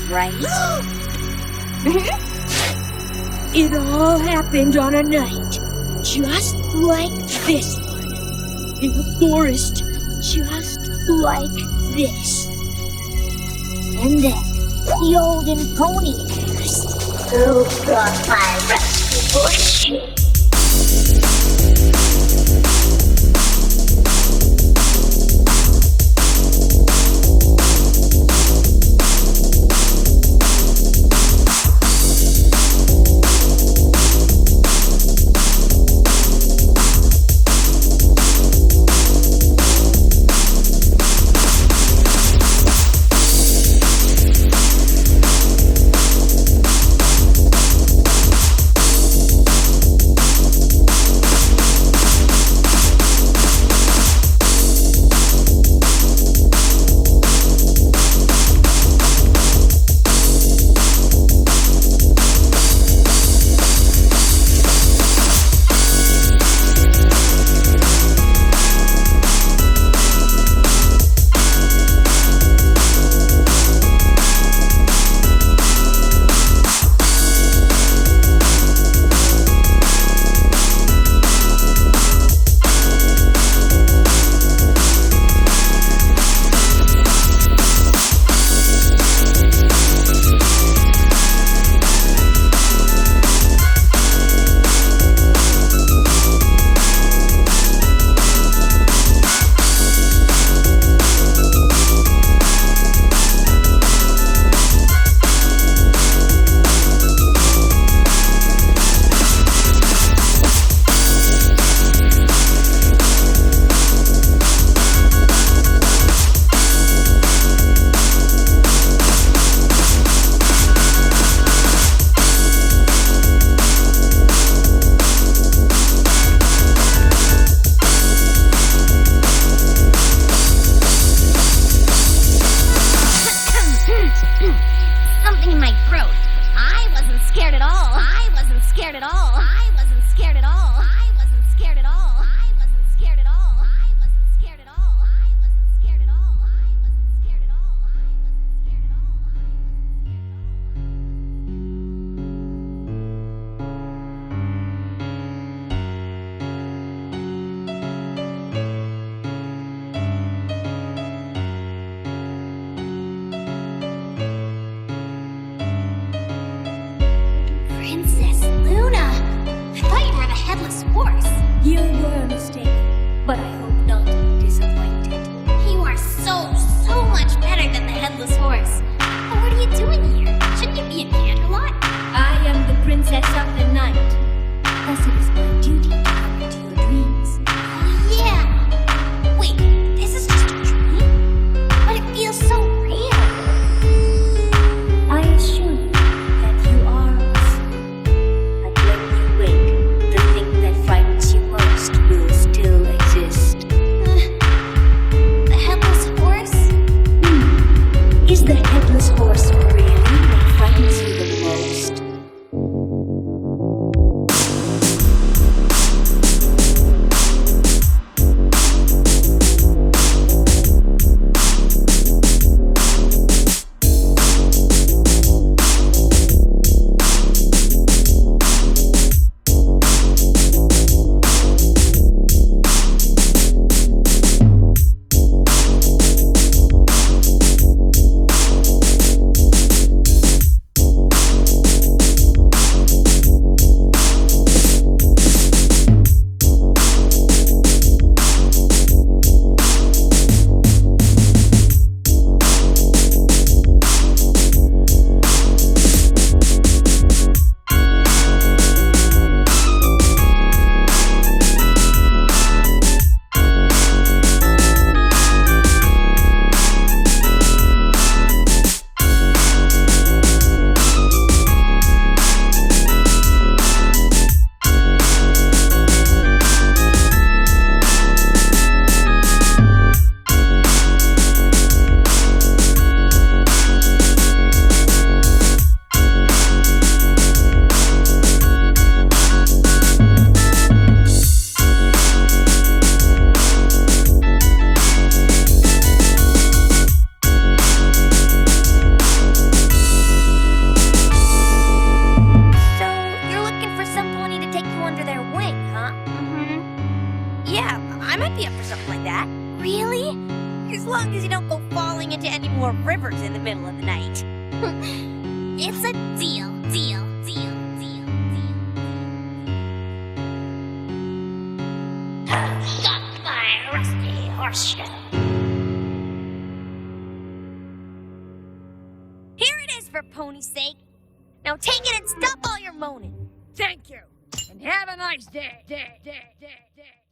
right? It all happened on a night just like this one. In a forest just like this. And then the olden pony asked, "Who brought my rusty bush?" Something in my throat. I wasn't scared at all. I wasn't scared at all. I wasn't scared at all. I wasn't scared at all. I wasn't scared at all. I wasn't scared at all. I wasn't scared at all. I wasn't scared at all. I wasn't Princess Luna! I thought you were the head It's a deal, deal, deal, deal, deal. Stop my rusty horseshoe. Here it is for Pony's sake. Now take it and stop all your moaning. Thank you, and have a nice day.